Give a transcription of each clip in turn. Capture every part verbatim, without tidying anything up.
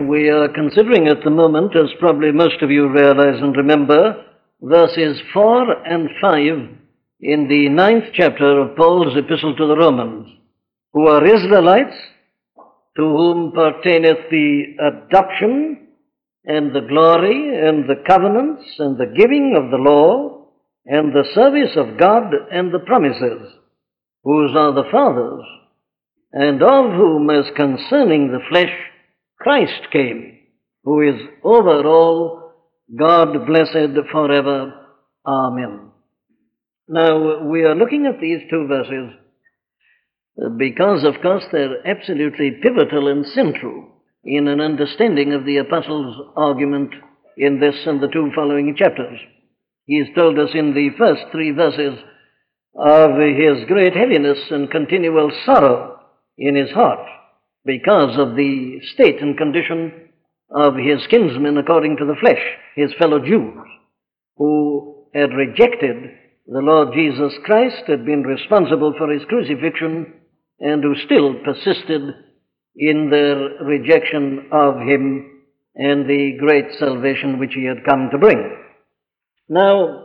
We are considering at the moment, as probably most of you realize and remember, verses four and five in the ninth chapter of Paul's Epistle to the Romans, who are Israelites, to whom pertaineth the adoption and the glory and the covenants and the giving of the law and the service of God and the promises, whose are the fathers, and of whom, as concerning the flesh, Christ came, who is over all, God blessed forever. Amen. Now, we are looking at these two verses because, of course, they're absolutely pivotal and central in an understanding of the Apostle's argument in this and the two following chapters. He's told us in the first three verses of his great heaviness and continual sorrow in his heart because of the state and condition of his kinsmen according to the flesh, his fellow Jews, who had rejected the Lord Jesus Christ, had been responsible for his crucifixion, and who still persisted in their rejection of him and the great salvation which he had come to bring. Now,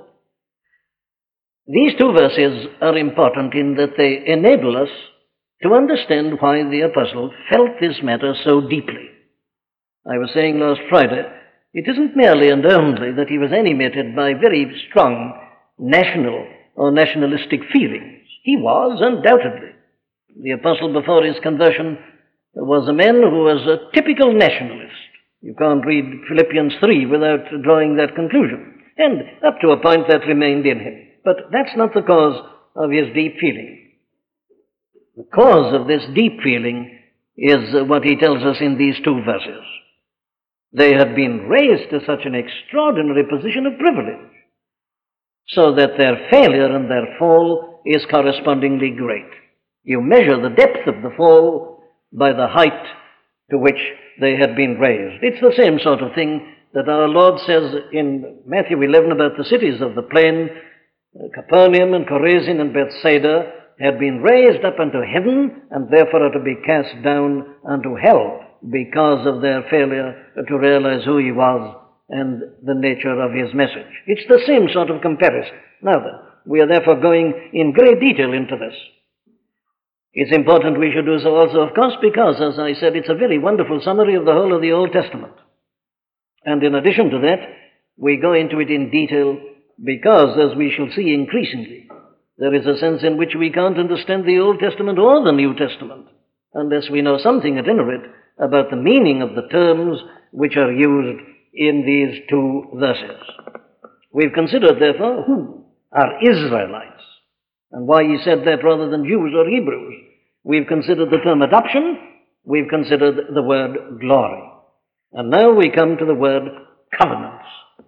these two verses are important in that they enable us to understand why the apostle felt this matter so deeply. I was saying last Friday, it isn't merely and only that he was animated by very strong national or nationalistic feelings. He was, undoubtedly. The apostle before his conversion was a man who was a typical nationalist. You can't read Philippians three without drawing that conclusion. And up to a point that remained in him. But that's not the cause of his deep feeling. The cause of this deep feeling is what he tells us in these two verses. They had been raised to such an extraordinary position of privilege, so that their failure and their fall is correspondingly great. You measure the depth of the fall by the height to which they had been raised. It's the same sort of thing that our Lord says in Matthew eleven about the cities of the plain, Capernaum and Chorazin and Bethsaida, had been raised up unto heaven, and therefore are to be cast down unto hell because of their failure to realize who he was and the nature of his message. It's the same sort of comparison. Now then, we are therefore going in great detail into this. It's important we should do so also, of course, because, as I said, it's a very wonderful summary of the whole of the Old Testament. And in addition to that, we go into it in detail because, as we shall see increasingly, there is a sense in which we can't understand the Old Testament or the New Testament unless we know something, at any rate, about the meaning of the terms which are used in these two verses. We've considered, therefore, who are Israelites, and why he said that rather than Jews or Hebrews. We've considered the term adoption. We've considered the word glory. And now we come to the word covenants.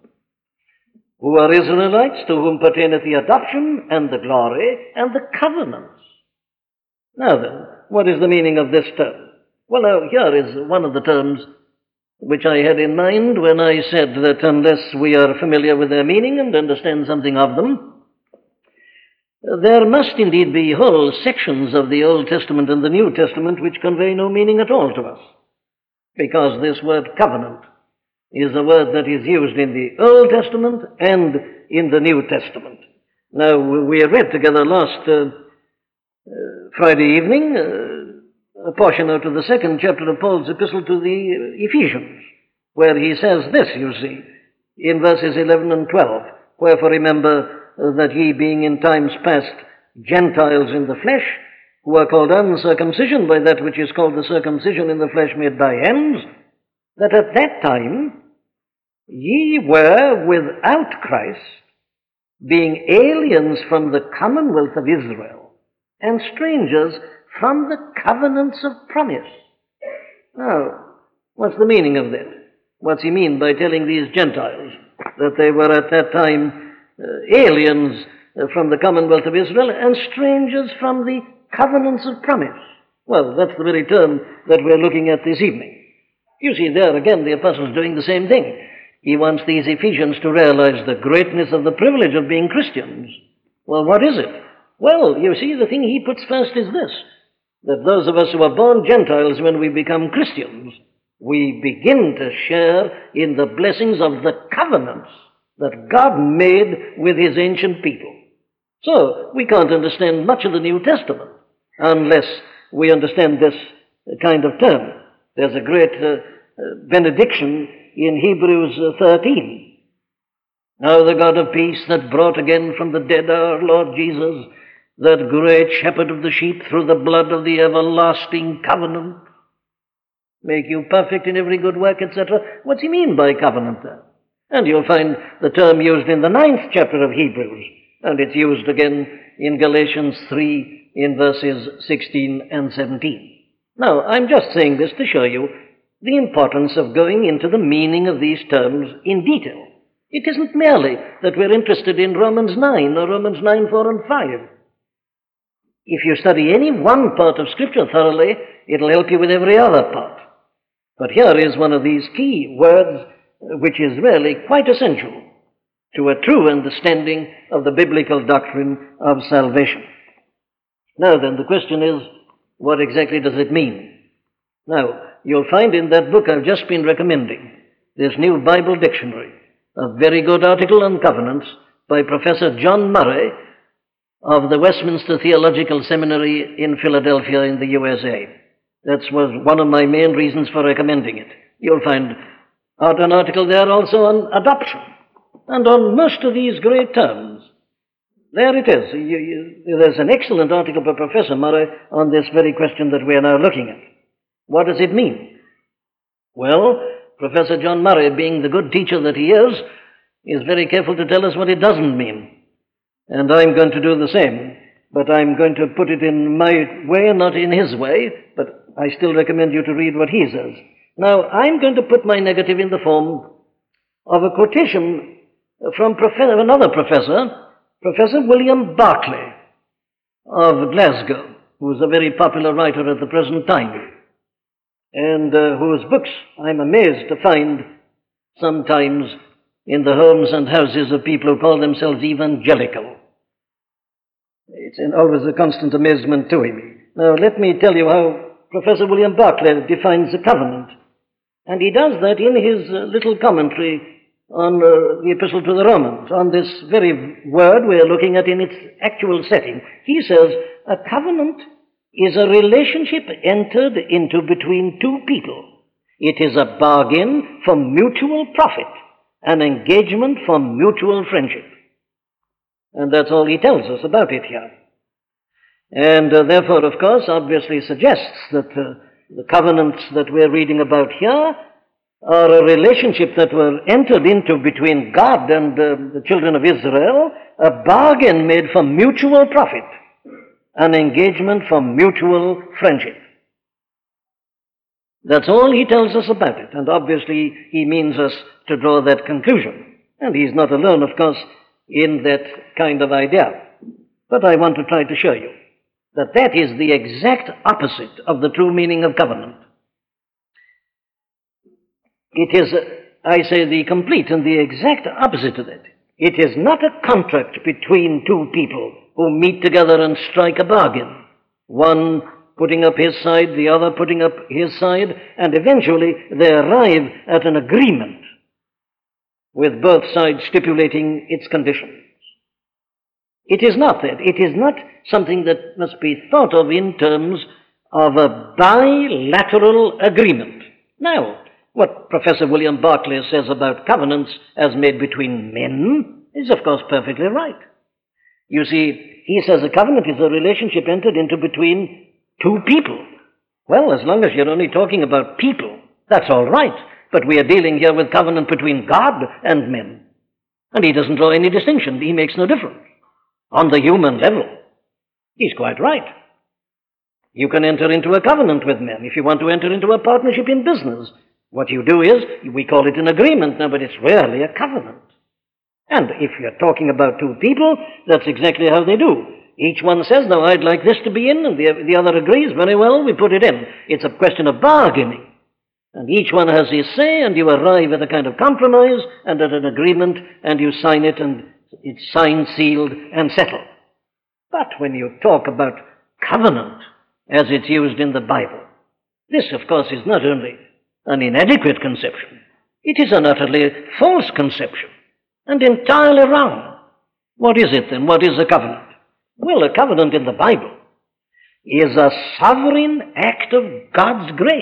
Who are Israelites, to whom pertaineth the adoption and the glory and the covenants. Now then, what is the meaning of this term? Well, now, here is one of the terms which I had in mind when I said that unless we are familiar with their meaning and understand something of them, there must indeed be whole sections of the Old Testament and the New Testament which convey no meaning at all to us, because this word covenant is a word that is used in the Old Testament and in the New Testament. Now, we read together last uh, uh, Friday evening uh, a portion out of the second chapter of Paul's epistle to the Ephesians, where he says this, you see, in verses eleven and twelve, wherefore remember uh, that ye being in times past Gentiles in the flesh, who are called uncircumcision by that which is called the circumcision in the flesh made by hands, that at that time ye were without Christ, being aliens from the commonwealth of Israel, and strangers from the covenants of promise. Now, what's the meaning of that? What's he mean by telling these Gentiles that they were at that time uh, aliens uh, from the commonwealth of Israel and strangers from the covenants of promise? Well, that's the very term that we're looking at this evening. You see, there again, the apostle's doing the same thing. He wants these Ephesians to realize the greatness of the privilege of being Christians. Well, what is it? Well, you see, the thing he puts first is this, that those of us who are born Gentiles when we become Christians we begin to share in the blessings of the covenants that God made with his ancient people. So we can't understand much of the New Testament unless we understand this kind of term. There's a great uh, uh, benediction in Hebrews uh, thirteen. Now the God of peace that brought again from the dead our Lord Jesus, that great shepherd of the sheep, through the blood of the everlasting covenant, make you perfect in every good work, et cetera. What's he mean by covenant there? And you'll find the term used in the ninth chapter of Hebrews, and it's used again in Galatians three in verses sixteen and seventeen. Now, I'm just saying this to show you the importance of going into the meaning of these terms in detail. It isn't merely that we're interested in Romans nine or Romans nine, four, and five. If you study any one part of Scripture thoroughly, it'll help you with every other part. But here is one of these key words which is really quite essential to a true understanding of the biblical doctrine of salvation. Now then, the question is, what exactly does it mean? Now, you'll find in that book I've just been recommending, this new Bible dictionary, a very good article on covenants by Professor John Murray of the Westminster Theological Seminary in Philadelphia in the U S A. That was one of my main reasons for recommending it. You'll find out an article there also on adoption and on most of these great terms. There it is. You, you, there's an excellent article by Professor Murray on this very question that we are now looking at. What does it mean? Well, Professor John Murray, being the good teacher that he is, is very careful to tell us what it doesn't mean. And I'm going to do the same, but I'm going to put it in my way, not in his way, but I still recommend you to read what he says. Now, I'm going to put my negative in the form of a quotation from prof- another professor, Professor William Barclay of Glasgow, who is a very popular writer at the present time, and uh, whose books I'm amazed to find sometimes in the homes and houses of people who call themselves evangelical. It's an, always a constant amazement to him. Now, let me tell you how Professor William Barclay defines the covenant. And he does that in his uh, little commentary on uh, the Epistle to the Romans, on this very word we're looking at in its actual setting. He says, a covenant is a relationship entered into between two people. It is a bargain for mutual profit, an engagement for mutual friendship. And that's all he tells us about it here. And uh, therefore, of course, obviously suggests that uh, the covenants that we're reading about here are a relationship that were entered into between God and uh, the children of Israel, a bargain made for mutual profit, an engagement for mutual friendship. That's all he tells us about it, and obviously he means us to draw that conclusion. And he's not alone, of course, in that kind of idea. But I want to try to show you that that is the exact opposite of the true meaning of covenant. It is, I say, the complete and the exact opposite of it. It is not a contract between two people who meet together and strike a bargain, one putting up his side, the other putting up his side, and eventually they arrive at an agreement with both sides stipulating its conditions. It is not that. It is not something that must be thought of in terms of a bilateral agreement. Now, what Professor William Barclay says about covenants as made between men is, of course, perfectly right. You see, he says a covenant is a relationship entered into between two people. Well, as long as you're only talking about people, that's all right. But we are dealing here with covenant between God and men. And he doesn't draw any distinction. He makes no difference. On the human level, he's quite right. You can enter into a covenant with men if you want to enter into a partnership in business. What you do is, we call it an agreement now, but it's rarely a covenant. And if you're talking about two people, that's exactly how they do. Each one says, no, I'd like this to be in, and the, the other agrees, very well, we put it in. It's a question of bargaining. And each one has his say, and you arrive at a kind of compromise and at an agreement, and you sign it, and it's signed, sealed, and settled. But when you talk about covenant, as it's used in the Bible, this, of course, is not only an inadequate conception. It is an utterly false conception and entirely wrong. What is it then? What is a covenant? Well, a covenant in the Bible is a sovereign act of God's grace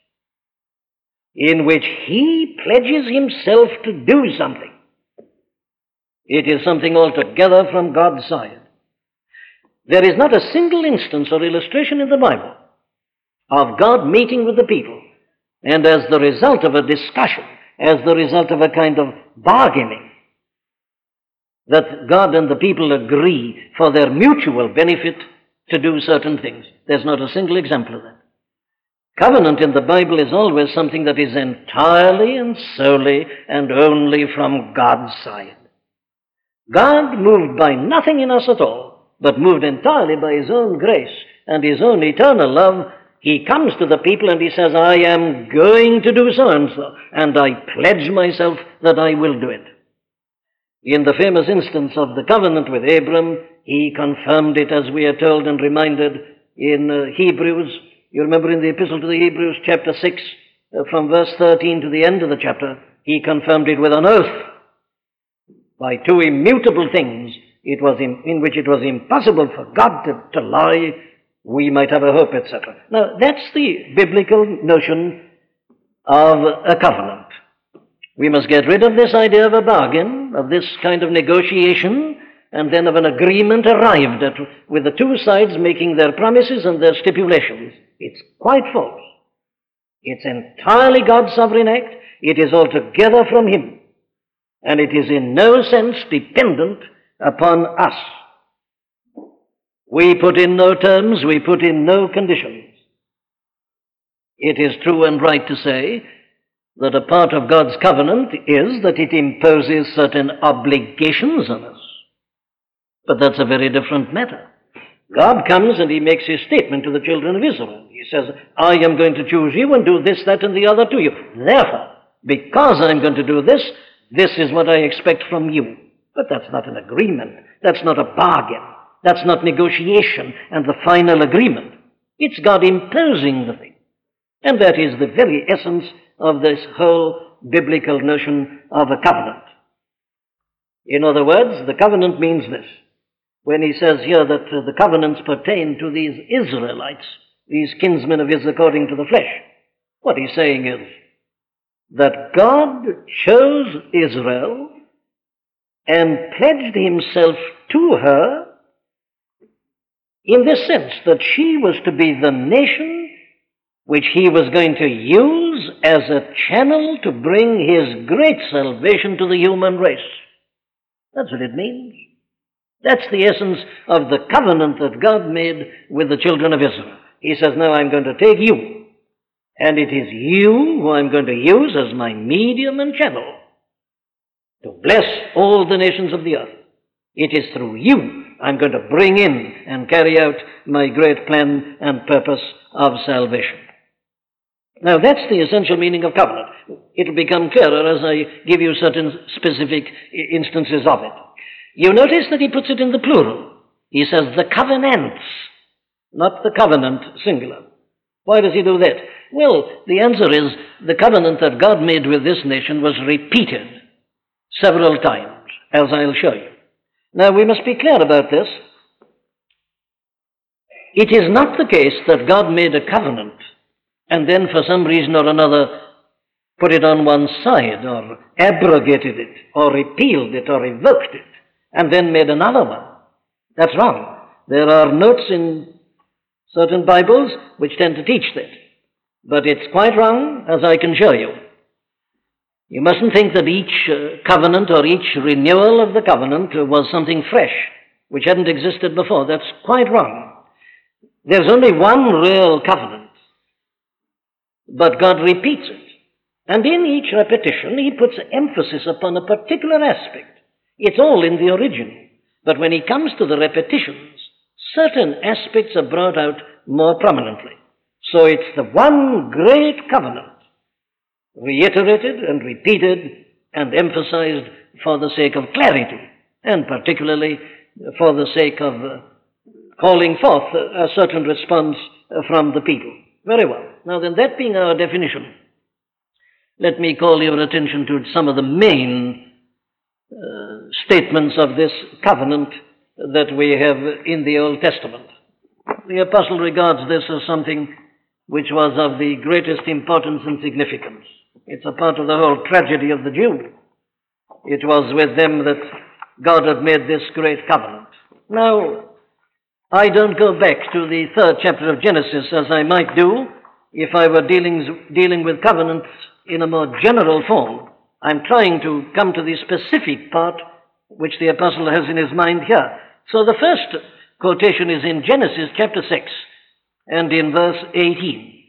in which He pledges Himself to do something. It is something altogether from God's side. There is not a single instance or illustration in the Bible of God meeting with the people, and as the result of a discussion, as the result of a kind of bargaining, that God and the people agree for their mutual benefit to do certain things. There's not a single example of that. Covenant in the Bible is always something that is entirely and solely and only from God's side. God, moved by nothing in us at all, but moved entirely by His own grace and His own eternal love, He comes to the people and He says, I am going to do so and so, and I pledge myself that I will do it. In the famous instance of the covenant with Abram, He confirmed it, as we are told and reminded in uh, Hebrews. You remember in the Epistle to the Hebrews, chapter six, uh, from verse thirteen to the end of the chapter, He confirmed it with an oath by two immutable things it was in, in which it was impossible for God to, to lie. We might have a hope, et cetera. Now, that's the biblical notion of a covenant. We must get rid of this idea of a bargain, of this kind of negotiation, and then of an agreement arrived at with the two sides making their promises and their stipulations. It's quite false. It's entirely God's sovereign act. It is altogether from Him. And it is in no sense dependent upon us. We put in no terms, we put in no conditions. It is true and right to say that a part of God's covenant is that it imposes certain obligations on us. But that's a very different matter. God comes and He makes His statement to the children of Israel. He says, I am going to choose you and do this, that, and the other to you. Therefore, because I'm going to do this, this is what I expect from you. But that's not an agreement. That's not a bargain. That's not negotiation and the final agreement. It's God imposing the thing. And that is the very essence of this whole biblical notion of a covenant. In other words, the covenant means this. When he says here that uh, the covenants pertain to these Israelites, these kinsmen of his according to the flesh, what he's saying is that God chose Israel and pledged Himself to her in this sense, that she was to be the nation which He was going to use as a channel to bring His great salvation to the human race. That's what it means. That's the essence of the covenant that God made with the children of Israel. He says, now I'm going to take you, and it is you who I'm going to use as my medium and channel to bless all the nations of the earth. It is through you I'm going to bring in and carry out my great plan and purpose of salvation. Now, that's the essential meaning of covenant. It'll become clearer as I give you certain specific instances of it. You notice that he puts it in the plural. He says the covenants, not the covenant singular. Why does he do that? Well, the answer is the covenant that God made with this nation was repeated several times, as I'll show you. Now, we must be clear about this. It is not the case that God made a covenant and then for some reason or another put it on one side or abrogated it or repealed it or revoked it and then made another one. That's wrong. There are notes in certain Bibles which tend to teach that. But it's quite wrong, as I can show you. You mustn't think that each uh, covenant or each renewal of the covenant uh, was something fresh, which hadn't existed before. That's quite wrong. There's only one real covenant, but God repeats it. And in each repetition, He puts emphasis upon a particular aspect. It's all in the original. But when He comes to the repetitions, certain aspects are brought out more prominently. So it's the one great covenant, reiterated and repeated and emphasized for the sake of clarity, and particularly for the sake of uh, calling forth a, a certain response uh, from the people. Very well. Now then, that being our definition let me call your attention to some of the main uh, statements of this covenant that we have in the Old Testament. The apostle regards this as something which was of the greatest importance and significance. It's a part of the whole tragedy of the Jew. It was with them that God had made this great covenant. Now, I don't go back to the third chapter of Genesis as I might do if I were dealing, dealing with covenants in a more general form. I'm trying to come to the specific part which the apostle has in his mind here. So the first quotation is in Genesis chapter six and in verse eighteen.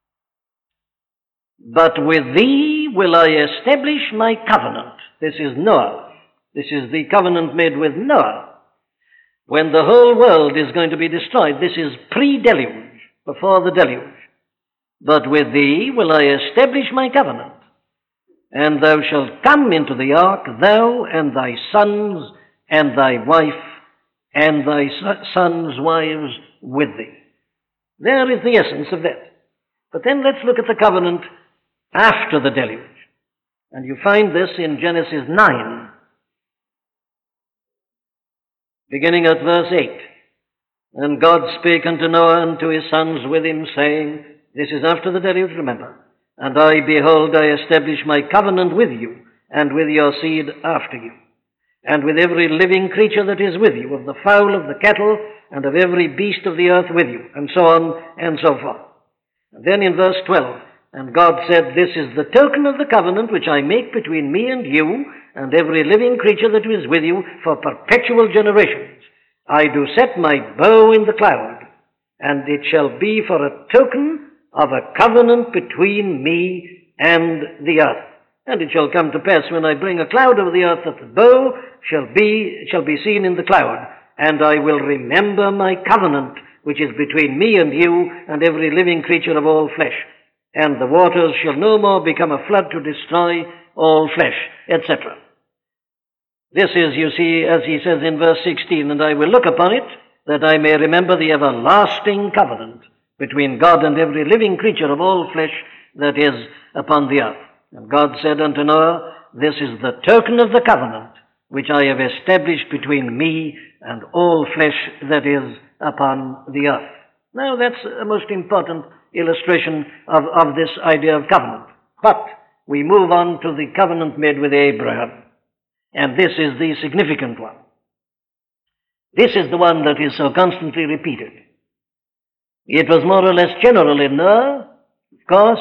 But with thee will I establish my covenant. This is Noah. This is the covenant made with Noah. When the whole world is going to be destroyed, this is pre-deluge, before the deluge. But with thee will I establish my covenant, and thou shalt come into the ark, thou and thy sons and thy wife and thy sons' wives with thee. There is the essence of that. But then let's look at the covenant after the deluge. And you find this in Genesis nine, beginning at verse eight. And God spake unto Noah and to his sons with him, saying, this is after the deluge, remember. And I, behold, I establish my covenant with you, and with your seed after you, and with every living creature that is with you, of the fowl, of the cattle, and of every beast of the earth with you, and so on and so forth. And then in verse twelve, and God said, this is the token of the covenant which I make between me and you, and every living creature that is with you, for perpetual generations. I do set my bow in the cloud, and it shall be for a token of a covenant between me and the earth. And it shall come to pass when I bring a cloud over the earth that the bow shall be, shall be seen in the cloud, and I will remember my covenant which is between me and you and every living creature of all flesh. And the waters shall no more become a flood to destroy all flesh, et cetera. This is, you see, as he says in verse sixteen, and I will look upon it, that I may remember the everlasting covenant between God and every living creature of all flesh that is upon the earth. And God said unto Noah, this is the token of the covenant which I have established between me and all flesh that is upon the earth. Now that's a most important illustration of, of this idea of covenant. But we move on to the covenant made with Abraham. And this is the significant one. This is the one that is so constantly repeated. It was more or less general in Noah. Of course,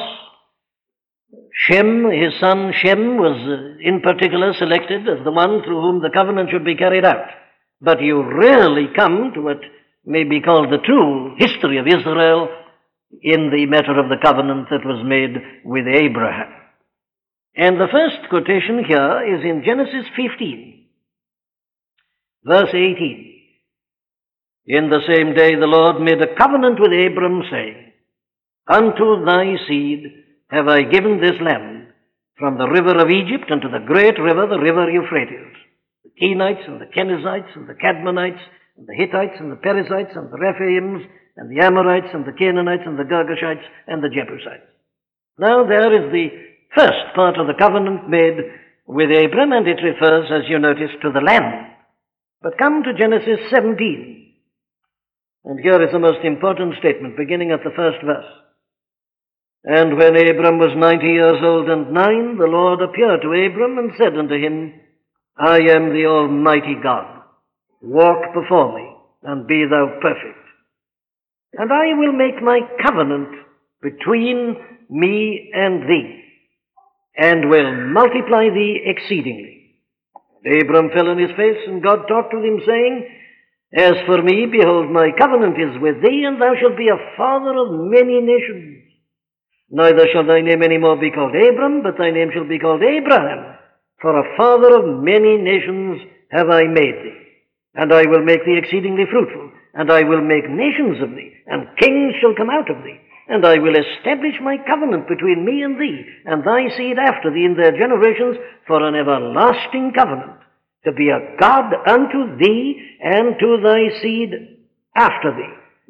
Shem, his son Shem, was in particular selected as the one through whom the covenant should be carried out. But you rarely come to what may be called the true history of Israel in the matter of the covenant that was made with Abraham. And the first quotation here is in Genesis fifteen, verse eighteen. In the same day the Lord made a covenant with Abram, saying, unto thy seed have I given this land, from the river of Egypt unto the great river, the river Euphrates, the Kenites and the Kenizzites and the Cadmonites and the Hittites and the Perizzites and the Rephaims and the Amorites and the Canaanites and the Girgashites and the Jebusites. Now there is the first part of the covenant made with Abram, and it refers, as you notice, to the land. But come to Genesis seventeen. And here is the most important statement, beginning at the first verse. And when Abram was ninety years old and nine, the Lord appeared to Abram and said unto him, I am the Almighty God. Walk before me, and be thou perfect. And I will make my covenant between me and thee, and will multiply thee exceedingly. And Abram fell on his face, and God talked with him, saying, as for me, behold, my covenant is with thee, and thou shalt be a father of many nations. Neither shall thy name any more be called Abram, but thy name shall be called Abraham, for a father of many nations have I made thee. And I will make thee exceedingly fruitful, and I will make nations of thee, and kings shall come out of thee. And I will establish my covenant between me and thee, and thy seed after thee in their generations, for an everlasting covenant, to be a God unto thee and to thy seed after thee.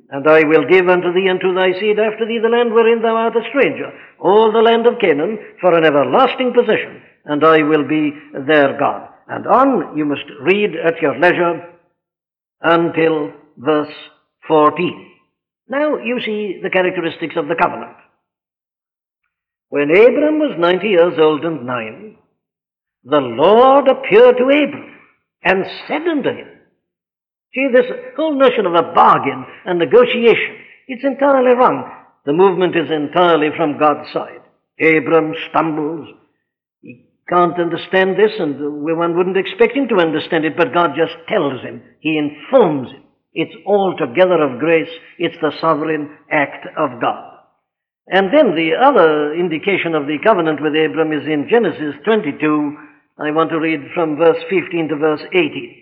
And I will give unto thee and to thy seed after thee the land wherein thou art a stranger, all the land of Canaan, for an everlasting possession, and I will be their God. And on you must read at your leisure until verse fourteen. Now you see the characteristics of the covenant. When Abram was ninety years old and nine, the Lord appeared to Abram and said unto him, see, this whole notion of a bargain and negotiation, it's entirely wrong. The movement is entirely from God's side. Abram stumbles. He can't understand this, and one wouldn't expect him to understand it, but God just tells him. He informs him. It's altogether of grace. It's the sovereign act of God. And then the other indication of the covenant with Abram is in Genesis twenty-two. I want to read from verse fifteen to verse eighteen.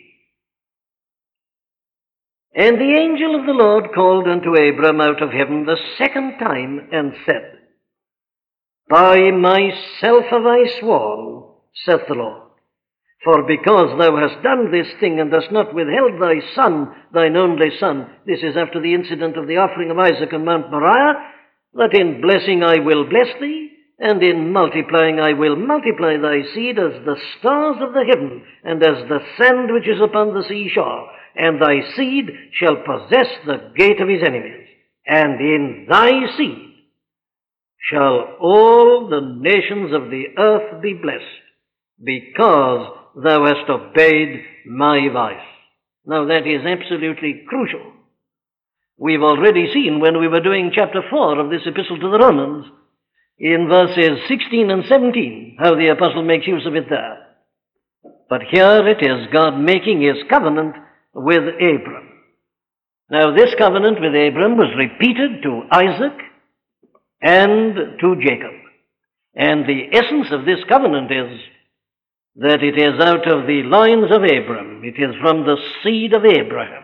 And the angel of the Lord called unto Abram out of heaven the second time, and said, by myself have I sworn, saith the Lord, for because thou hast done this thing, and hast not withheld thy son, thine only son, this is after the incident of the offering of Isaac on Mount Moriah, that in blessing I will bless thee, and in multiplying I will multiply thy seed as the stars of the heaven, and as the sand which is upon the seashore. And thy seed shall possess the gate of his enemies, and in thy seed shall all the nations of the earth be blessed, because thou hast obeyed my voice. Now that is absolutely crucial. We've already seen when we were doing chapter four of this epistle to the Romans, in verses sixteen and seventeen, how the apostle makes use of it there. But here it is God making his covenant with Abram. Now this covenant with Abram was repeated to Isaac and to Jacob. And the essence of this covenant is that it is out of the loins of Abram, it is from the seed of Abraham,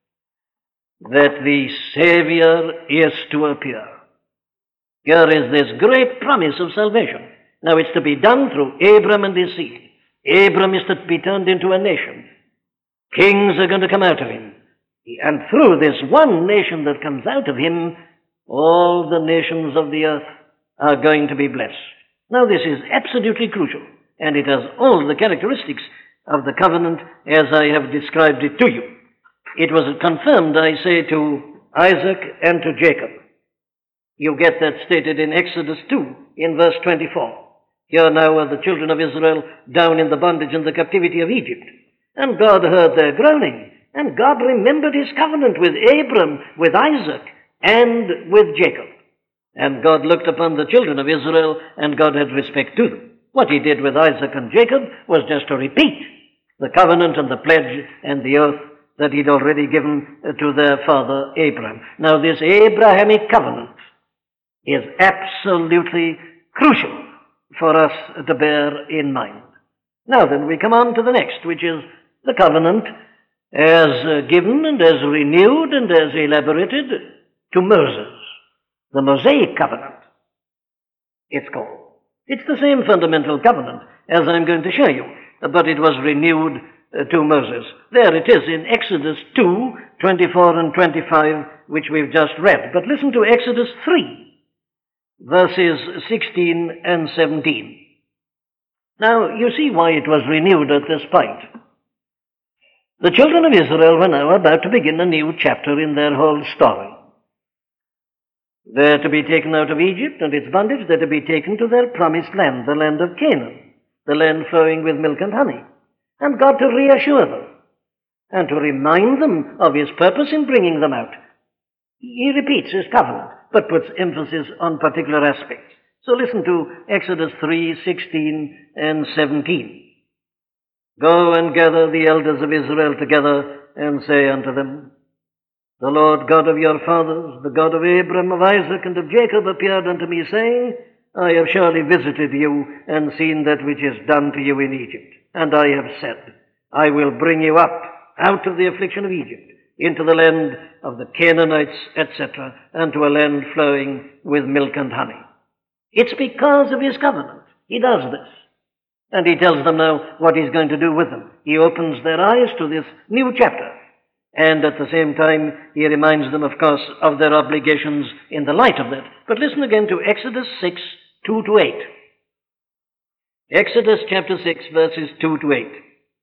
that the Savior is to appear. Here is this great promise of salvation. Now it's to be done through Abram and his seed. Abram is to be turned into a nation. Kings are going to come out of him. And through this one nation that comes out of him, all the nations of the earth are going to be blessed. Now this is absolutely crucial, and it has all the characteristics of the covenant as I have described it to you. It was confirmed, I say, to Isaac and to Jacob. You get that stated in Exodus two, in verse twenty-four. Here now are the children of Israel down in the bondage and the captivity of Egypt. And God heard their groaning, and God remembered his covenant with Abram, with Isaac, and with Jacob. And God looked upon the children of Israel, and God had respect to them. What he did with Isaac and Jacob was just to repeat the covenant and the pledge and the oath that he'd already given to their father Abraham. Now this Abrahamic covenant is absolutely crucial for us to bear in mind. Now then, we come on to the next, which is the covenant as uh, given and as renewed and as elaborated to Moses. The Mosaic covenant, it's called. It's the same fundamental covenant as I'm going to show you, but it was renewed uh, to Moses. There it is in Exodus two, twenty-four and twenty-five, which we've just read. But listen to Exodus three, verses sixteen and seventeen. Now, you see why it was renewed at this point. The children of Israel were now about to begin a new chapter in their whole story. They're to be taken out of Egypt and its bondage. They're to be taken to their promised land, the land of Canaan, the land flowing with milk and honey. And God to reassure them and to remind them of his purpose in bringing them out. He repeats his covenant, but puts emphasis on particular aspects. So listen to Exodus three, sixteen and seventeen. Go and gather the elders of Israel together, and say unto them, the Lord God of your fathers, the God of Abraham, of Isaac, and of Jacob, appeared unto me, saying, I have surely visited you, and seen that which is done to you in Egypt. And I have said, I will bring you up out of the affliction of Egypt, into the land of the Canaanites, et cetera, and to a land flowing with milk and honey. It's because of his covenant. He does this. And he tells them now what he's going to do with them. He opens their eyes to this new chapter. And at the same time, he reminds them, of course, of their obligations in the light of that. But listen again to Exodus six, two to eight. Exodus chapter six, verses two to eight.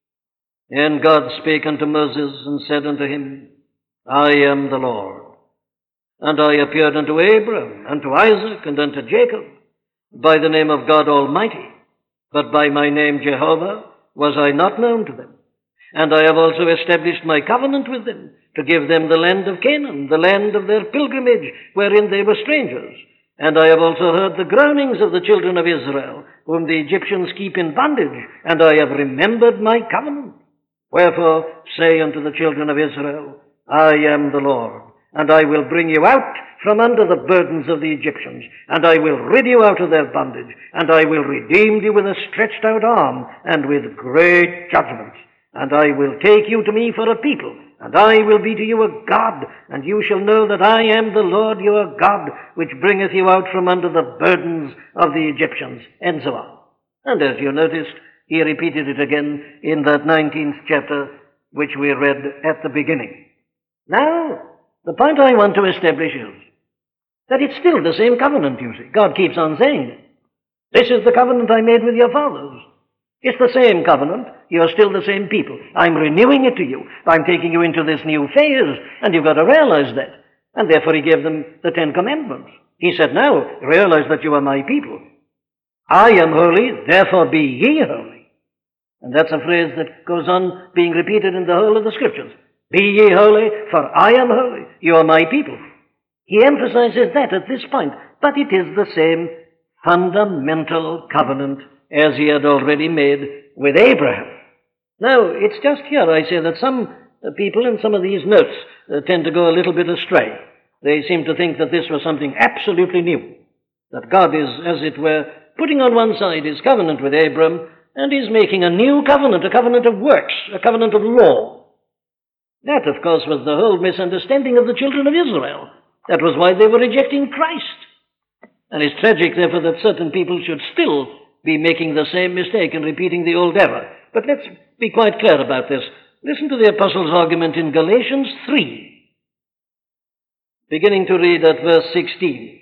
And God spake unto Moses, and said unto him, I am the Lord. And I appeared unto Abram, unto Isaac, and unto Jacob, by the name of God Almighty. But by my name Jehovah was I not known to them. And I have also established my covenant with them, to give them the land of Canaan, the land of their pilgrimage, wherein they were strangers. And I have also heard the groanings of the children of Israel, whom the Egyptians keep in bondage, and I have remembered my covenant. Wherefore say unto the children of Israel, I am the Lord, and I will bring you out from under the burdens of the Egyptians, and I will rid you out of their bondage, and I will redeem you with a stretched out arm, and with great judgments. And I will take you to me for a people, and I will be to you a God, and you shall know that I am the Lord your God, which bringeth you out from under the burdens of the Egyptians, and so on. And as you noticed, he repeated it again in that nineteenth chapter, which we read at the beginning. Now, the point I want to establish is that it's still the same covenant, you see. God keeps on saying it. This is the covenant I made with your fathers. It's the same covenant. You're still the same people. I'm renewing it to you. I'm taking you into this new phase, and you've got to realize that. And therefore he gave them the Ten Commandments. He said, now, realize that you are my people. I am holy, therefore be ye holy. And that's a phrase that goes on being repeated in the whole of the Scriptures. Be ye holy, for I am holy. You are my people. He emphasizes that at this point. But it is the same fundamental covenant as he had already made with Abraham. Now, it's just here I say that some uh, people in some of these notes uh, tend to go a little bit astray. They seem to think that this was something absolutely new, that God is, as it were, putting on one side his covenant with Abram, and is making a new covenant, a covenant of works, a covenant of law. That, of course, was the whole misunderstanding of the children of Israel. That was why they were rejecting Christ. And it's tragic, therefore, that certain people should still be making the same mistake and repeating the old error. But let's be quite clear about this. Listen to the Apostle's argument in Galatians three, beginning to read at verse sixteen.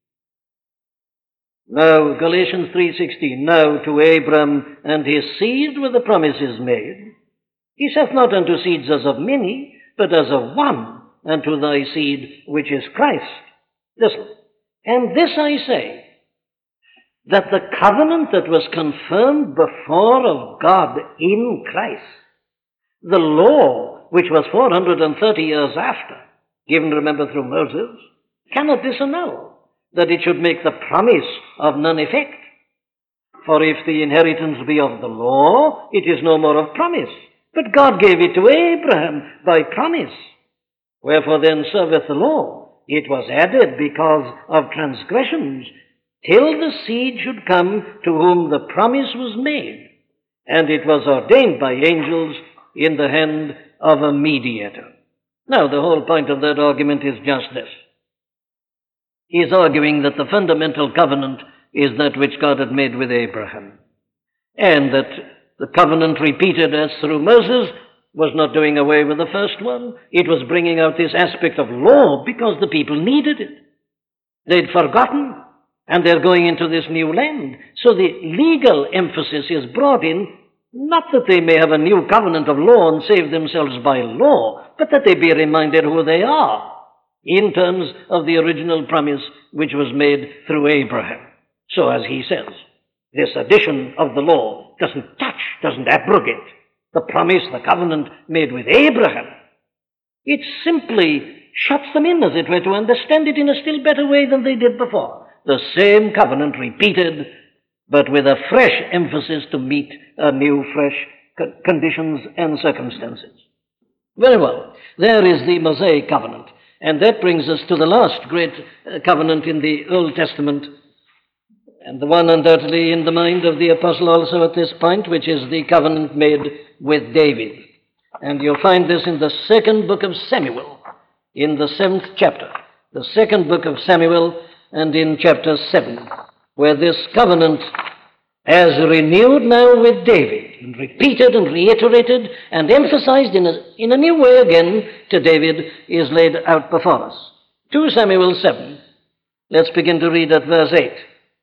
Now, Galatians three sixteen, now to Abram and his seed were the promises made. He saith not unto seeds as of many, but as of one, unto thy seed, which is Christ. Listen, and this I say, that the covenant that was confirmed before of God in Christ, the law, which was four hundred thirty years after, given, remember, through Moses, cannot disannul that it should make the promise of none effect. For if the inheritance be of the law, it is no more of promise. But God gave it to Abraham by promise. Wherefore then serveth the law? It was added because of transgressions, till the seed should come to whom the promise was made. And it was ordained by angels in the hand of a mediator. Now, the whole point of that argument is just this. He is arguing that the fundamental covenant is that which God had made with Abraham, and that the covenant repeated as through Moses was not doing away with the first one. It was bringing out this aspect of law because the people needed it. They'd forgotten, and they're going into this new land. So the legal emphasis is brought in, not that they may have a new covenant of law and save themselves by law, but that they be reminded who they are in terms of the original promise which was made through Abraham. So as he says, this addition of the law doesn't touch, doesn't abrogate the promise, the covenant made with Abraham. It simply shuts them in, as it were, to understand it in a still better way than they did before. The same covenant repeated, but with a fresh emphasis to meet uh, new, fresh co- conditions and circumstances. Very well. There is the Mosaic covenant. And that brings us to the last great uh, covenant in the Old Testament, and the one undoubtedly in the mind of the apostle also at this point, which is the covenant made with David. And you'll find this in the second book of Samuel, in the seventh chapter. The second book of Samuel, and in chapter seven, where this covenant as renewed now with David, and repeated and reiterated and emphasized in a, in a new way again to David, is laid out before us. Second Samuel seven. Let's begin to read at verse eight.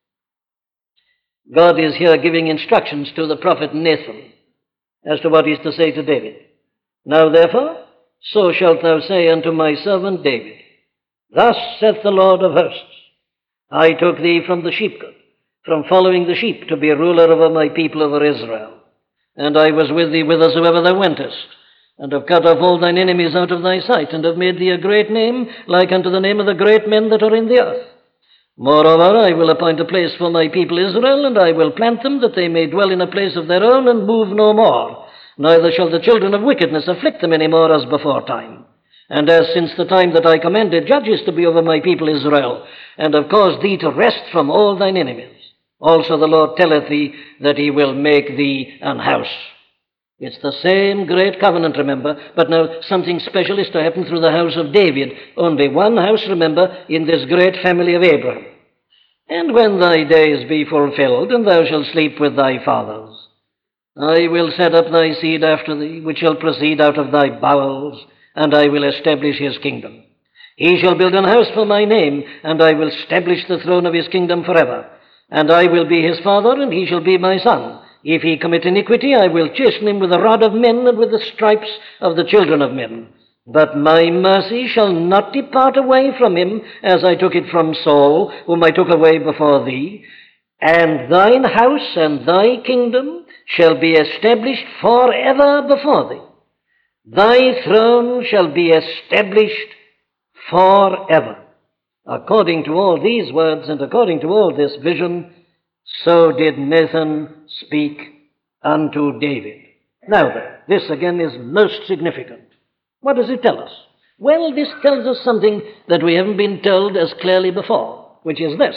God is here giving instructions to the prophet Nathan as to what he is to say to David. Now therefore, so shalt thou say unto my servant David, Thus saith the Lord of hosts, I took thee from the sheepcote, from following the sheep, to be a ruler over my people, over Israel. And I was with thee whithersoever thou wentest, and have cut off all thine enemies out of thy sight, and have made thee a great name, like unto the name of the great men that are in the earth. Moreover, I will appoint a place for my people Israel, and I will plant them, that they may dwell in a place of their own, and move no more. Neither shall the children of wickedness afflict them any more as before time. And as since the time that I commanded judges to be over my people Israel, and have caused thee to rest from all thine enemies, also the Lord telleth thee that he will make thee an house. It's the same great covenant, remember, but now something special is to happen through the house of David. Only one house, remember, in this great family of Abraham. And when thy days be fulfilled, and thou shalt sleep with thy fathers, I will set up thy seed after thee, which shall proceed out of thy bowels, and I will establish his kingdom. He shall build an house for my name, and I will establish the throne of his kingdom forever. And I will be his father, and he shall be my son. If he commit iniquity, I will chasten him with the rod of men, and with the stripes of the children of men. But my mercy shall not depart away from him, as I took it from Saul, whom I took away before thee. And thine house and thy kingdom shall be established forever before thee. Thy throne shall be established forever. According to all these words and according to all this vision, so did Nathan speak unto David. Now then, this again is most significant. What does it tell us? Well, this tells us something that we haven't been told as clearly before, which is this: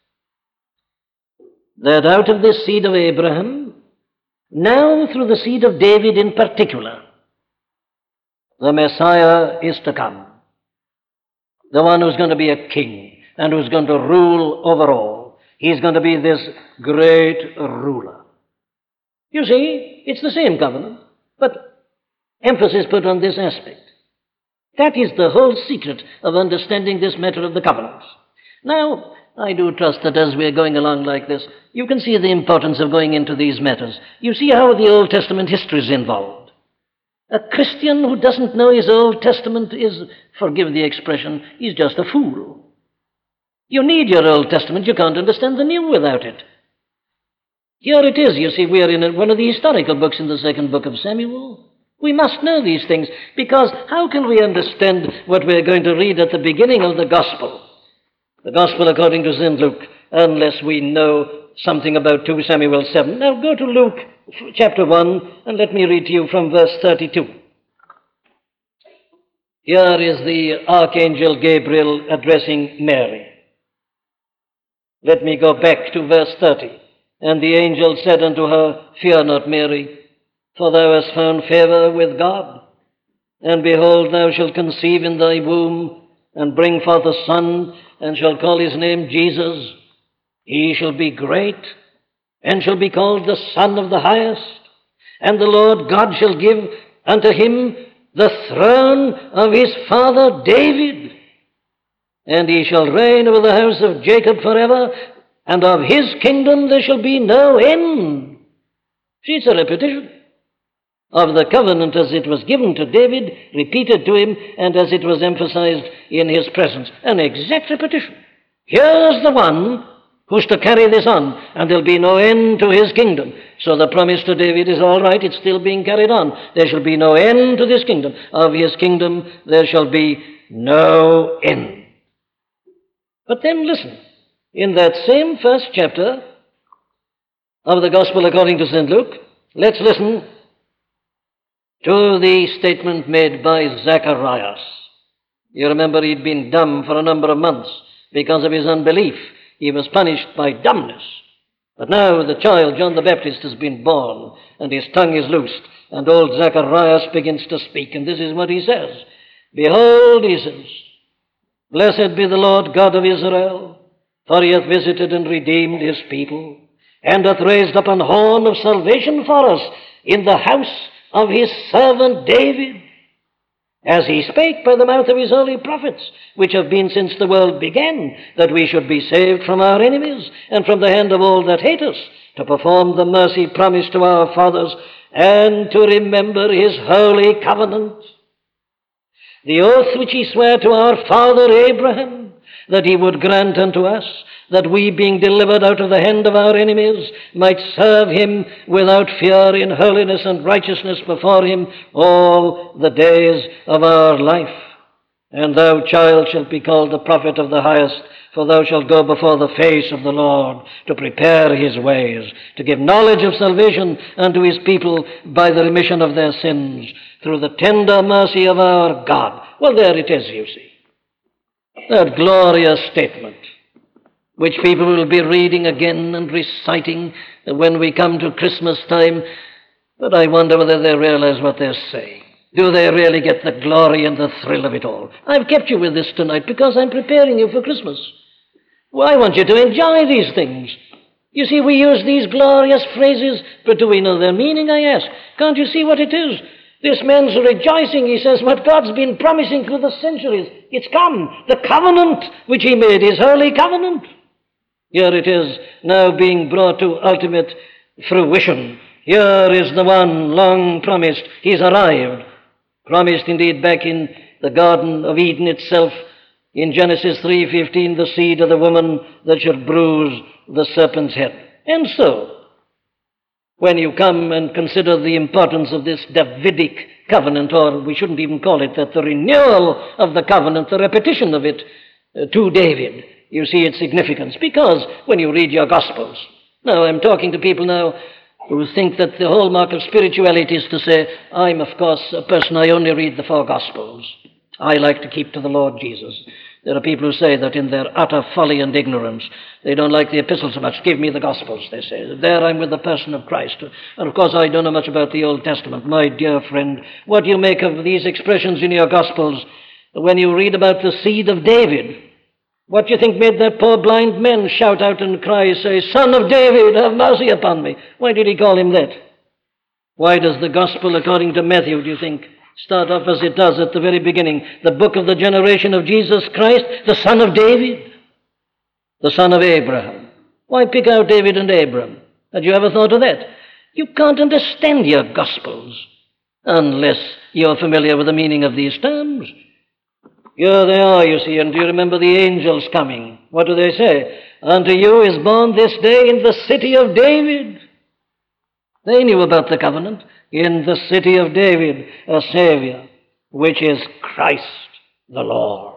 that out of this seed of Abraham, now through the seed of David in particular, the Messiah is to come. The one who's going to be a king and who's going to rule over all. He's going to be this great ruler. You see, it's the same covenant, but emphasis put on this aspect. That is the whole secret of understanding this matter of the covenants. Now, I do trust that as we're going along like this, you can see the importance of going into these matters. You see how the Old Testament history is involved. A Christian who doesn't know his Old Testament is, forgive the expression, he's just a fool. You need your Old Testament. You can't understand the New without it. Here it is. You see, we are in one of the historical books in the second book of Samuel. We must know these things, because how can we understand what we're going to read at the beginning of the Gospel, the Gospel according to Saint Luke, unless we know something about Second Samuel seven? Now go to Luke chapter one, and let me read to you from verse thirty-two. Here is the Archangel Gabriel addressing Mary. Let me go back to verse thirty. And the angel said unto her, Fear not, Mary, for thou hast found favor with God. And behold, thou shalt conceive in thy womb, and bring forth a son, and shall call his name Jesus. He shall be great, and shall be called the Son of the Highest. And the Lord God shall give unto him the throne of his father David. And he shall reign over the house of Jacob forever, and of his kingdom there shall be no end. See, it's a repetition of the covenant as it was given to David, repeated to him, and as it was emphasized in his presence. An exact repetition. Here's the one who's to carry this on, and there'll be no end to his kingdom. So the promise to David is all right, it's still being carried on. There shall be no end to this kingdom. Of his kingdom there shall be no end. But then listen, in that same first chapter of the Gospel according to Saint Luke, let's listen to the statement made by Zacharias. You remember he'd been dumb for a number of months because of his unbelief. He was punished by dumbness. But now the child, John the Baptist, has been born, and his tongue is loosed, and old Zacharias begins to speak, and this is what he says. Behold, he says, Blessed be the Lord God of Israel, for he hath visited and redeemed his people, and hath raised up an horn of salvation for us in the house of his servant David, as he spake by the mouth of his holy prophets, which have been since the world began, that we should be saved from our enemies, and from the hand of all that hate us, to perform the mercy promised to our fathers, and to remember his holy covenant. The oath which he sware to our father Abraham, that he would grant unto us, that we, being delivered out of the hand of our enemies, might serve him without fear in holiness and righteousness before him all the days of our life. And thou, child, shalt be called the prophet of the highest, for thou shalt go before the face of the Lord, to prepare his ways, to give knowledge of salvation unto his people by the remission of their sins, through the tender mercy of our God. Well, there it is, you see. That glorious statement, which people will be reading again and reciting when we come to Christmas time. But I wonder whether they realize what they're saying. Do they really get the glory and the thrill of it all? I've kept you with this tonight because I'm preparing you for Christmas. Well, I want you to enjoy these things. You see, we use these glorious phrases, but do we know their meaning, I ask? Can't you see what it is? This man's rejoicing, he says, what God's been promising through the centuries. It's come. The covenant which he made, his holy covenant. Here it is now being brought to ultimate fruition. Here is the one long promised. He's arrived. Promised indeed back in the Garden of Eden itself, in Genesis three fifteen, the seed of the woman that should bruise the serpent's head. And so, when you come and consider the importance of this Davidic covenant, or we shouldn't even call it that, the renewal of the covenant, the repetition of it uh, to David, you see its significance. Because when you read your Gospels, now I'm talking to people now who think that the hallmark of spirituality is to say, I'm, of course, a person, I only read the four Gospels. I like to keep to the Lord Jesus. There are people who say that in their utter folly and ignorance, they don't like the epistles so much. Give me the Gospels, they say. There I'm with the person of Christ. And of course I don't know much about the Old Testament. My dear friend, what do you make of these expressions in your Gospels when you read about the seed of David? What do you think made that poor blind man shout out and cry, say, Son of David, have mercy upon me? Why did he call him that? Why does the Gospel according to Matthew, do you think, start off as it does at the very beginning? The book of the generation of Jesus Christ, the son of David, the son of Abraham. Why pick out David and Abraham? Had you ever thought of that? You can't understand your Gospels unless you're familiar with the meaning of these terms. Here they are, you see, and do you remember the angels coming? What do they say? Unto you is born this day in the city of David. They knew about the covenant. In the city of David, a Savior, which is Christ the Lord.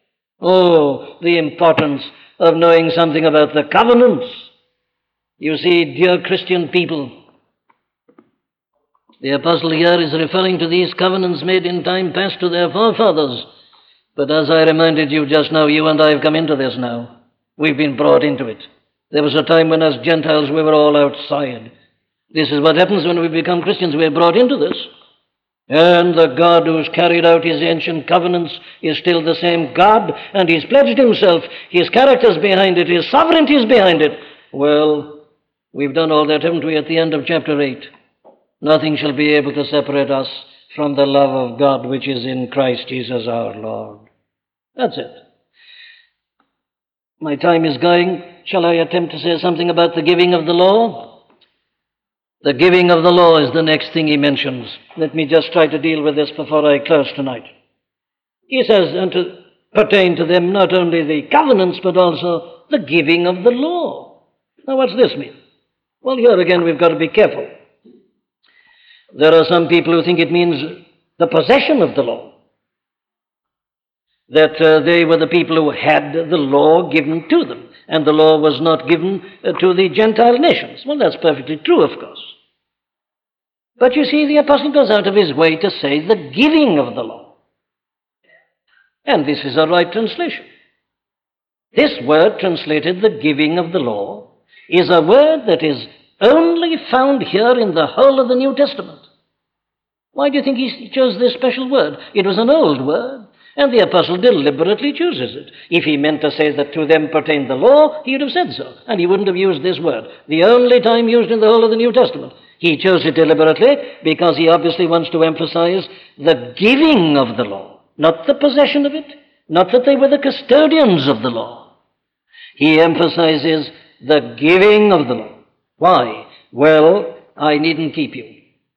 Oh, the importance of knowing something about the covenants. You see, dear Christian people, the apostle here is referring to these covenants made in time past to their forefathers. But as I reminded you just now, you and I have come into this now. We've been brought into it. There was a time when as Gentiles we were all outside. This is what happens when we become Christians. We're brought into this. And the God who's carried out his ancient covenants is still the same God, and he's pledged himself. His character's behind it. His sovereignty's behind it. Well, we've done all that, haven't we, at the end of chapter eight? Nothing shall be able to separate us from the love of God which is in Christ Jesus our Lord. That's it. My time is going. Shall I attempt to say something about the giving of the law? The giving of the law is the next thing he mentions. Let me just try to deal with this before I close tonight. He says, and to pertain to them not only the covenants, but also the giving of the law. Now, what's this mean? Well, here again, we've got to be careful. There are some people who think it means the possession of the law. That uh, they were the people who had the law given to them, and the law was not given uh, to the Gentile nations. Well, that's perfectly true, of course. But you see, the apostle goes out of his way to say the giving of the law. And this is a right translation. This word translated the giving of the law is a word that is only found here in the whole of the New Testament. Why do you think he chose this special word? It was an old word. And the apostle deliberately chooses it. If he meant to say that to them pertained the law, he would have said so, and he wouldn't have used this word. The only time used in the whole of the New Testament. He chose it deliberately because he obviously wants to emphasize the giving of the law, not the possession of it, not that they were the custodians of the law. He emphasizes the giving of the law. Why? Well, I needn't keep you.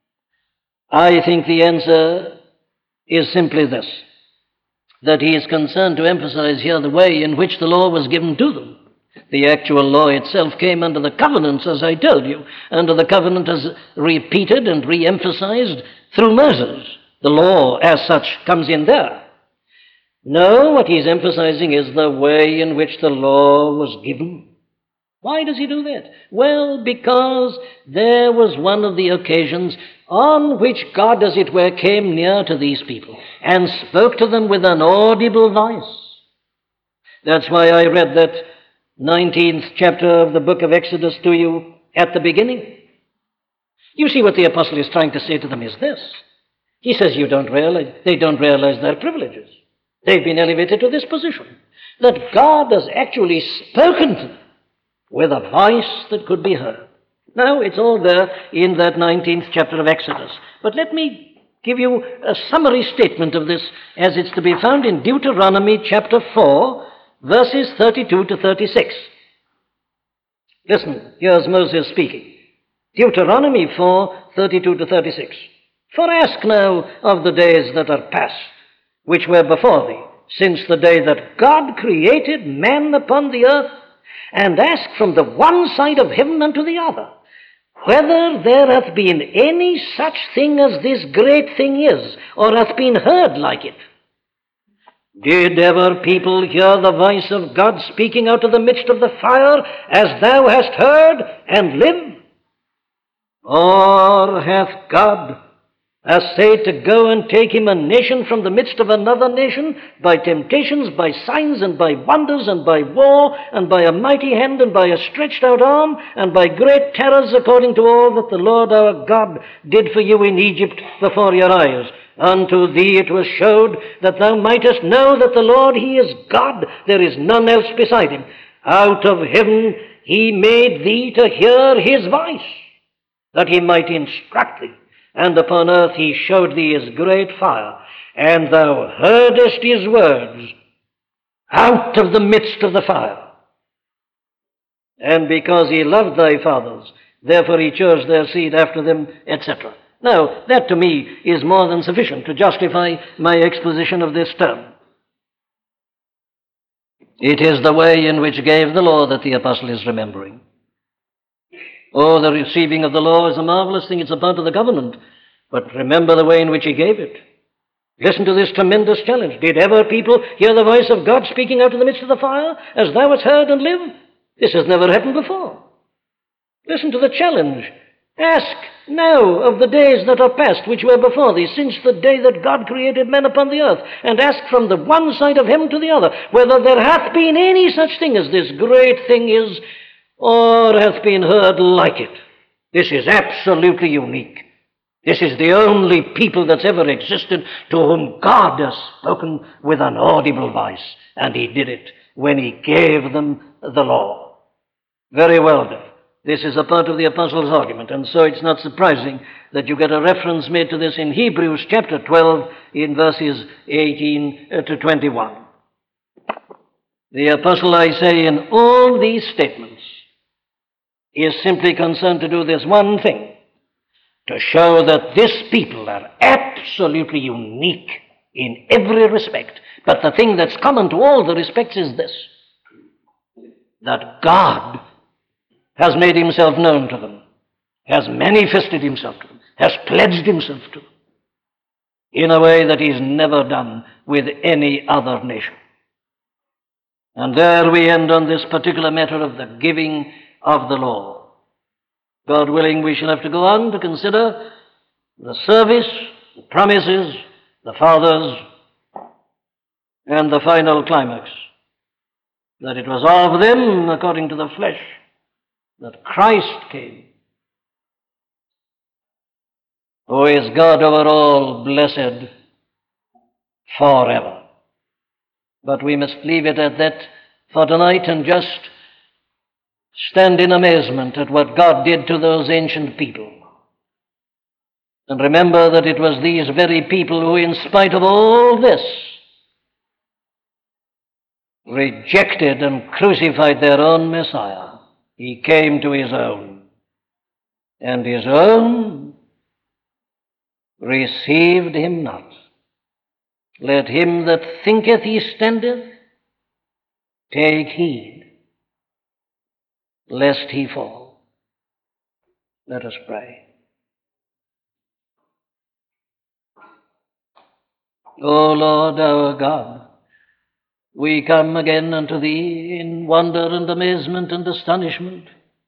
I think the answer is simply this, that he is concerned to emphasize here the way in which the law was given to them. The actual law itself came under the covenants, as I told you, under the covenant as repeated and re-emphasized through Moses. The law as such comes in there. No, what he's emphasizing is the way in which the law was given. Why does he do that? Well, because there was one of the occasions on which God, as it were, came near to these people and spoke to them with an audible voice. That's why I read that nineteenth chapter of the book of Exodus to you at the beginning. You see, what the apostle is trying to say to them is this. He says you don't realize, they don't realize their privileges. They've been elevated to this position, that God has actually spoken to them with a voice that could be heard. Now, it's all there in that nineteenth chapter of Exodus. But let me give you a summary statement of this as it's to be found in Deuteronomy chapter four, verses thirty-two to thirty-six. Listen, here's Moses speaking. Deuteronomy four, thirty-two to thirty-six. For ask now of the days that are past, which were before thee, since the day that God created man upon the earth, and ask from the one side of heaven unto the other, whether there hath been any such thing as this great thing is, or hath been heard like it. Did ever people hear the voice of God speaking out of the midst of the fire, as thou hast heard, and live? Or hath God essayed to go and take him a nation from the midst of another nation, by temptations, by signs, and by wonders, and by war, and by a mighty hand, and by a stretched out arm, and by great terrors, according to all that the Lord our God did for you in Egypt before your eyes? Unto thee it was showed, that thou mightest know that the Lord, he is God, there is none else beside him. Out of heaven he made thee to hear his voice, that he might instruct thee. And upon earth he showed thee his great fire, and thou heardest his words out of the midst of the fire. And because he loved thy fathers, therefore he chose their seed after them, et cetera. Now, that to me is more than sufficient to justify my exposition of this term. It is the way in which gave the law that the apostle is remembering. Oh, the receiving of the law is a marvelous thing. It's a part of the covenant. But remember the way in which he gave it. Listen to this tremendous challenge. Did ever people hear the voice of God speaking out of the midst of the fire, as thou hast heard and live? This has never happened before. Listen to the challenge. Ask now of the days that are past, which were before thee, since the day that God created man upon the earth, and ask from the one side of heaven to the other, whether there hath been any such thing as this great thing is, or hath been heard like it. This is absolutely unique. This is the only people that's ever existed to whom God has spoken with an audible voice, and he did it when he gave them the law. Very well then. This is a part of the apostle's argument, and so it's not surprising that you get a reference made to this in Hebrews chapter twelve in verses eighteen to twenty-one. The apostle, I say, in all these statements is simply concerned to do this one thing, to show that this people are absolutely unique in every respect. But the thing that's common to all the respects is this, that God has made himself known to them, has manifested himself to them, has pledged himself to them in a way that he's never done with any other nation. And there we end on this particular matter of the giving of the law. God willing, we shall have to go on to consider the service, the promises, the fathers, and the final climax, that it was of them, according to the flesh, that Christ came, who is God over all, blessed forever. But we must leave it at that for tonight and just stand in amazement at what God did to those ancient people. And remember that it was these very people who, in spite of all this, rejected and crucified their own Messiah. He came to his own, and his own received him not. Let him that thinketh he standeth take heed, lest he fall. Let us pray. O Lord our God, we come again unto thee in wonder and amazement and astonishment.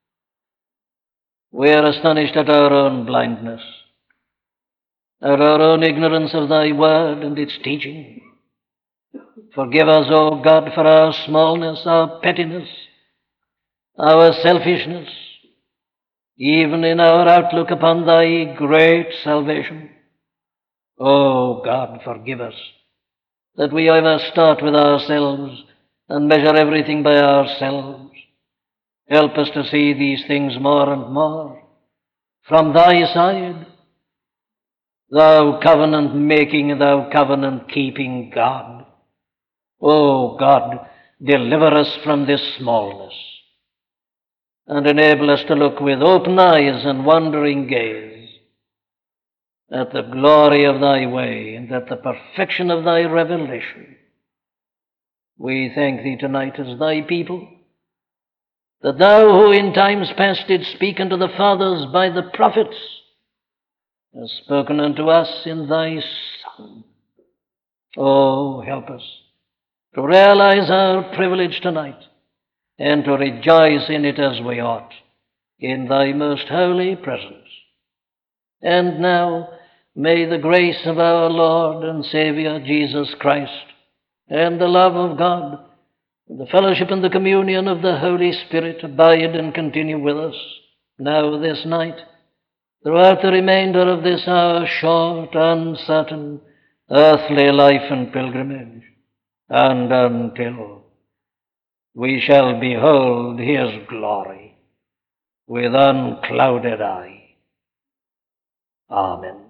We are astonished at our own blindness, at our own ignorance of thy word and its teaching. Forgive us, O God, for our smallness, our pettiness, our selfishness, even in our outlook upon thy great salvation. O God, forgive us that we ever start with ourselves and measure everything by ourselves. Help us to see these things more and more from thy side, thou covenant-making, thou covenant-keeping God. O God, deliver us from this smallness and enable us to look with open eyes and wondering gaze at the glory of thy way and at the perfection of thy revelation. We thank thee tonight as thy people, that thou who in times past didst speak unto the fathers by the prophets, hast spoken unto us in thy Son. Oh, help us to realize our privilege tonight and to rejoice in it as we ought, in thy most holy presence. And now, may the grace of our Lord and Savior Jesus Christ, and the love of God, and the fellowship and the communion of the Holy Spirit abide and continue with us, now this night, throughout the remainder of this our short, uncertain, earthly life and pilgrimage, and until we shall behold his glory with unclouded eye. Amen.